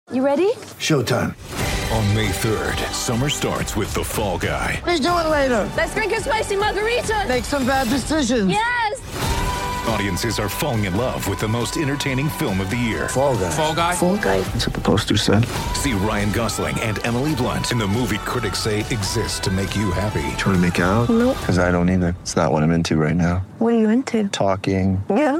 You ready? Showtime. On May 3rd, summer starts with The Fall Guy. Let's do it later. Let's drink a spicy margarita. Make some bad decisions. Yes! Audiences are falling in love with the most entertaining film of the year. Fall Guy. Fall Guy? Fall Guy. That's what the poster said. See Ryan Gosling and Emily Blunt in the movie critics say exists to make you happy. Trying to make it out? Nope. Because I don't either. It's not what I'm into right now. What are you into? Talking. Yeah.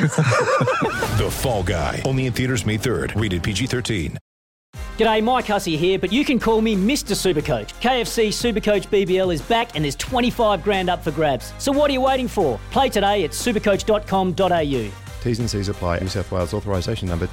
The Fall Guy. Only in theaters May 3rd. Rated PG-13. G'day, Mike Hussey here, but you can call me Mr. Supercoach. KFC Supercoach BBL is back and there's 25 grand up for grabs. So what are you waiting for? Play today at supercoach.com.au. T's and C's apply. New South Wales authorisation number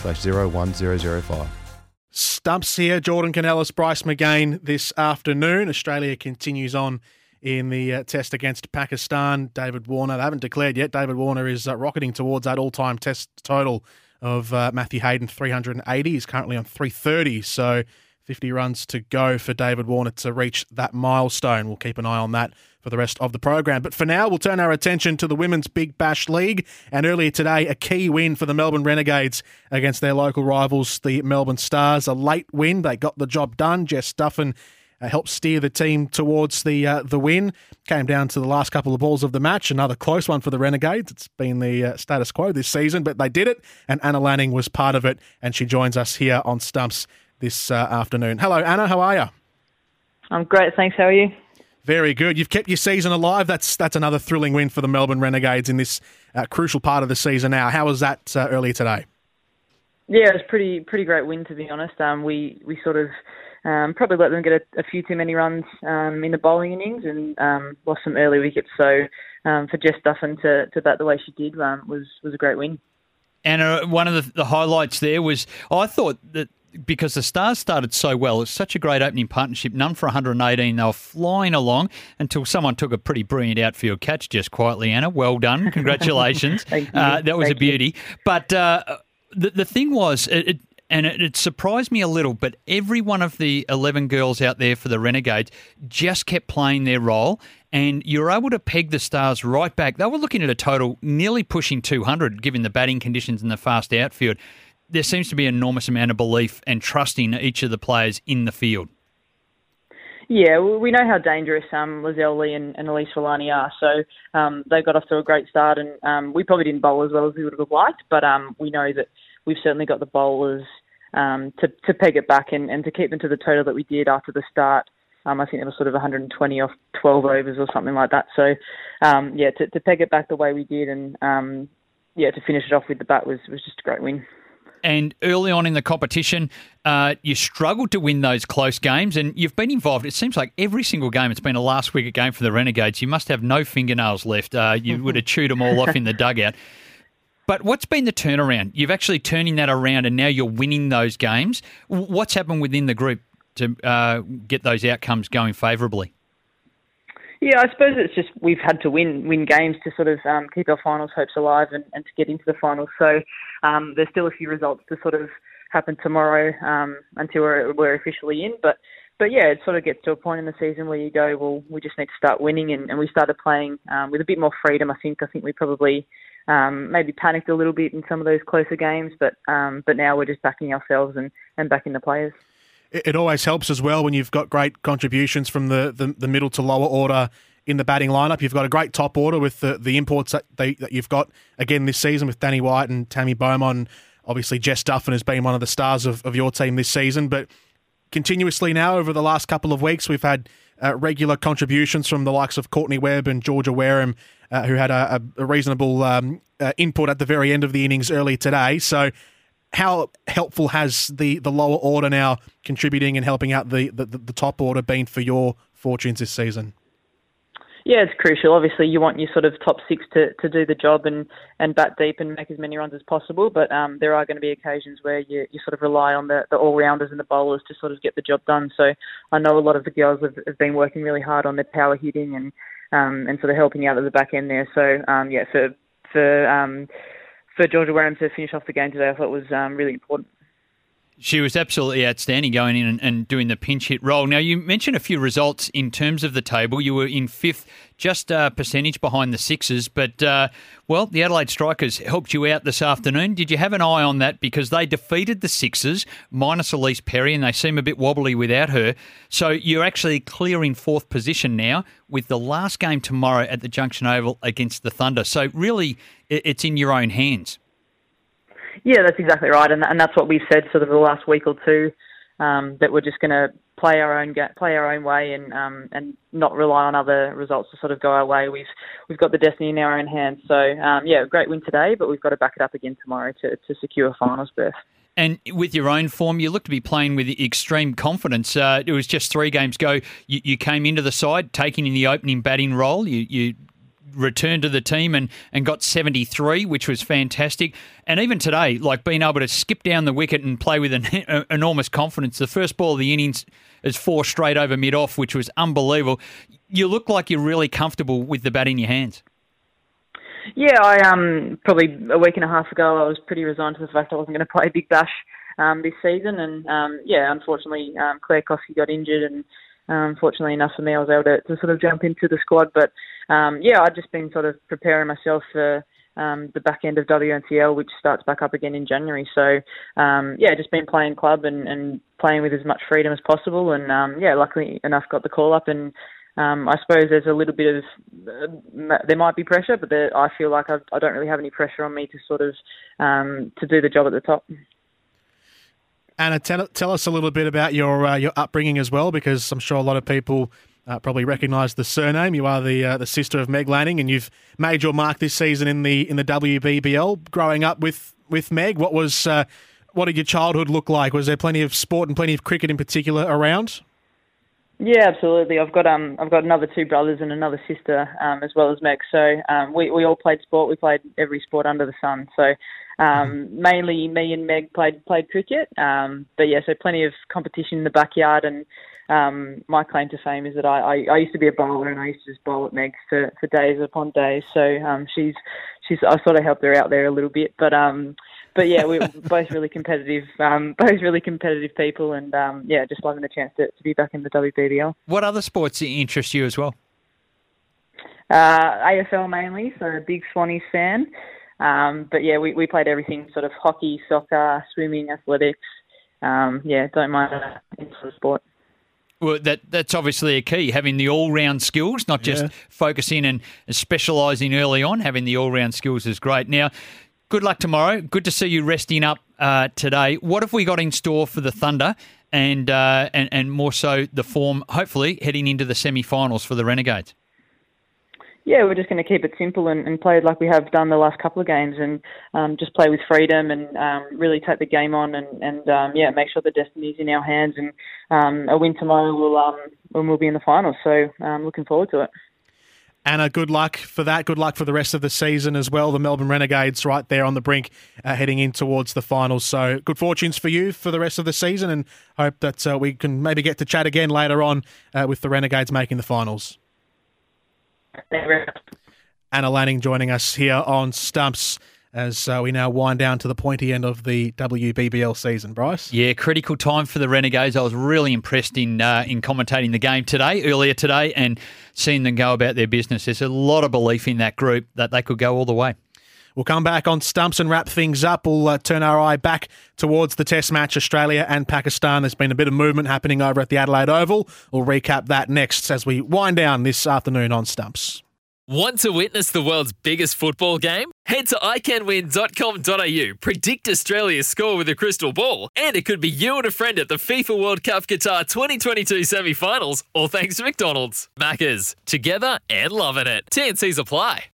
TP/01005. Stumps here. Jordan Canellis, Bryce McGain this afternoon. Australia continues on in the test against Pakistan. David Warner, they haven't declared yet. David Warner is rocketing towards that all-time test total of Matthew Hayden, 380. He's currently on 330, so 50 runs to go for David Warner to reach that milestone. We'll keep an eye on that for the rest of the program. But for now, we'll turn our attention to the Women's Big Bash League. And earlier today, a key win for the Melbourne Renegades against their local rivals, the Melbourne Stars. A late win. They got the job done. Jess Duffin helped steer the team towards the win. Came down to the last couple of balls of the match. Another close one for the Renegades. It's been the status quo this season, but they did it, and Anna Lanning was part of it, and she joins us here on Stumps this afternoon. Hello, Anna. How are you? I'm great, thanks. How are you? Very good. You've kept your season alive. That's another thrilling win for the Melbourne Renegades in this crucial part of the season now. How was that earlier today? Yeah, it was pretty great win, to be honest. We sort of probably let them get a few too many runs in the bowling innings and lost some early wickets. So for Jess Duffin to bat the way she did was a great win. And one of the highlights there was, I thought that because the Stars started so well, it's such a great opening partnership, none for 118, they were flying along until someone took a pretty brilliant outfield catch just quietly, Anna. Well done. Congratulations. Thank you. That was Thank a beauty. You. But the thing was, it surprised me a little, but every one of the 11 girls out there for the Renegades just kept playing their role, and you were able to peg the Stars right back. They were looking at a total nearly pushing 200, given the batting conditions and the fast outfield. There seems to be an enormous amount of belief and trust in each of the players in the field. Yeah, we know how dangerous Lizelle Lee and Elise Villani are, so they got off to a great start, and we probably didn't bowl as well as we would have liked, but we know that we've certainly got the bowlers to peg it back and to keep them to the total that we did after the start. I think it was sort of 120 off 12 overs or something like that. So, to peg it back the way we did and, to finish it off with the bat was just a great win. And early on in the competition, you struggled to win those close games, and you've been involved. It seems like every single game, it's been a last wicket game for the Renegades. You must have no fingernails left. You would have chewed them all off in the dugout. But what's been the turnaround? You've actually turning that around, and now you're winning those games. What's happened within the group to get those outcomes going favourably? Yeah, I suppose it's just we've had to win games to sort of keep our finals hopes alive and to get into the finals. So there's still a few results to sort of happen tomorrow until we're officially in. But yeah, it sort of gets to a point in the season where you go, well, we just need to start winning, and we started playing with a bit more freedom. I think we probably maybe panicked a little bit in some of those closer games, but now we're just backing ourselves and backing the players. It always helps as well when you've got great contributions from the middle to lower order in the batting lineup. You've got a great top order with the imports that you've got again this season with Danny White and Tammy Beaumont. Obviously, Jess Duffin has been one of the stars of your team this season, but continuously now over the last couple of weeks, we've had regular contributions from the likes of Courtney Webb and Georgia Wareham, who had a reasonable input at the very end of the innings early today. So how helpful has the lower order now contributing and helping out the top order been for your fortunes this season? Yeah, it's crucial. Obviously, you want your sort of top six to do the job and bat deep and make as many runs as possible. But there are going to be occasions where you sort of rely on the all-rounders and the bowlers to sort of get the job done. So I know a lot of the girls have been working really hard on their power hitting and sort of helping out at the back end there. So, for Georgia Wareham to finish off the game today, I thought was really important. She was absolutely outstanding going in and doing the pinch hit role. Now, you mentioned a few results in terms of the table. You were in fifth, just a percentage behind the Sixers. But, well, the Adelaide Strikers helped you out this afternoon. Did you have an eye on that? Because they defeated the Sixers, minus Elise Perry, and they seem a bit wobbly without her. So you're actually clear in fourth position now with the last game tomorrow at the Junction Oval against the Thunder. So really, it's in your own hands. Yeah, that's exactly right, and that's what we've said sort of the last week or two, that we're just going to play our own way, and not rely on other results to sort of go our way. We've got the destiny in our own hands. So yeah, great win today, but we've got to back it up again tomorrow to secure a finals berth. And with your own form, you look to be playing with extreme confidence. It was just 3 games ago. You came into the side, taking in the opening batting role. You returned to the team and got 73, which was fantastic. And even today, like being able to skip down the wicket and play with an enormous confidence. The first ball of the innings is 4 straight over mid-off, which was unbelievable. You look like you're really comfortable with the bat in your hands. Yeah, I probably a week and a half ago, I was pretty resigned to the fact I wasn't going to play Big Bash this season. And yeah, unfortunately, Claire Kosky got injured, and fortunately enough for me, I was able to sort of jump into the squad. But yeah, I've just been sort of preparing myself for the back end of WNCL, which starts back up again in January. So yeah, just been playing club and playing with as much freedom as possible. And yeah, luckily enough, got the call up. And I suppose there's a little bit of there might be pressure, but I feel like I don't really have any pressure on me to sort of to do the job at the top. Anna, tell us a little bit about your upbringing as well, because I'm sure a lot of people probably recognise the surname. You are the sister of Meg Lanning, and you've made your mark this season in the WBBL. Growing up with Meg, what did your childhood look like? Was there plenty of sport and plenty of cricket in particular around? Yeah, absolutely. I've got another 2 brothers and another sister, as well as Meg. So we all played sport. We played every sport under the sun. So mainly me and Meg played cricket. But yeah, so plenty of competition in the backyard. And my claim to fame is that I used to be a bowler, and I used to just bowl at Meg for days upon days. So I sort of helped her out there a little bit. But yeah, we're both really competitive, people, and yeah, just loving the chance to be back in the WBBL. What other sports interest you as well? AFL mainly, so a big Swannies fan. But yeah, we played everything, sort of hockey, soccer, swimming, athletics. Yeah, don't mind any sort of sport. Well, that's obviously a key, having the all-round skills, not just focusing and specialising early on. Having the all-round skills is great. Now, good luck tomorrow. Good to see you resting up today. What have we got in store for the Thunder and more so the form, hopefully, heading into the semi-finals for the Renegades? Yeah, we're just going to keep it simple and play like we have done the last couple of games, and just play with freedom and really take the game on and yeah, make sure the destiny's in our hands. And a win tomorrow we'll be in the finals. So looking forward to it. Anna, good luck for that. Good luck for the rest of the season as well. The Melbourne Renegades right there on the brink, heading in towards the finals. So good fortunes for you for the rest of the season, and hope that we can maybe get to chat again later on with the Renegades making the finals. Anna Lanning joining us here on Stumps as we now wind down to the pointy end of the WBBL season. Bryce? Yeah, critical time for the Renegades. I was really impressed in commentating the game earlier today, and seeing them go about their business. There's a lot of belief in that group that they could go all the way. We'll come back on Stumps and wrap things up. We'll turn our eye back towards the Test match, Australia and Pakistan. There's been a bit of movement happening over at the Adelaide Oval. We'll recap that next as we wind down this afternoon on Stumps. Want to witness the world's biggest football game? Head to iCanWin.com.au, predict Australia's score with a crystal ball, and it could be you and a friend at the FIFA World Cup Qatar 2022 semi-finals, all thanks to McDonald's. Maccas, together and loving it. TNCs apply.